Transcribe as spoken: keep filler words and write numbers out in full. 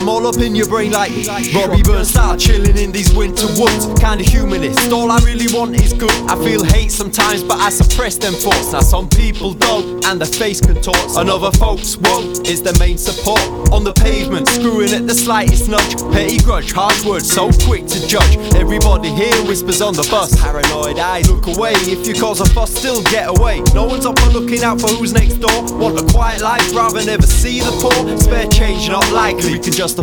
all up in your brain like Robbie Bernstein, chilling in these winter woods. Kinda humanist, all I really want is good. I feel hate sometimes, but I suppress them thoughts. Now some people don't, and their face contorts, and other folks won't, is their main support. On the pavement, screwing at the slightest nudge. Petty grudge, harsh words, so quick to judge. Everybody here whispers on the bus. Paranoid eyes, look away. If you cause a fuss, still get away. No one's up and looking out for who's next door. Want a quiet life, rather never see the poor. Spare change, not likely, we can justify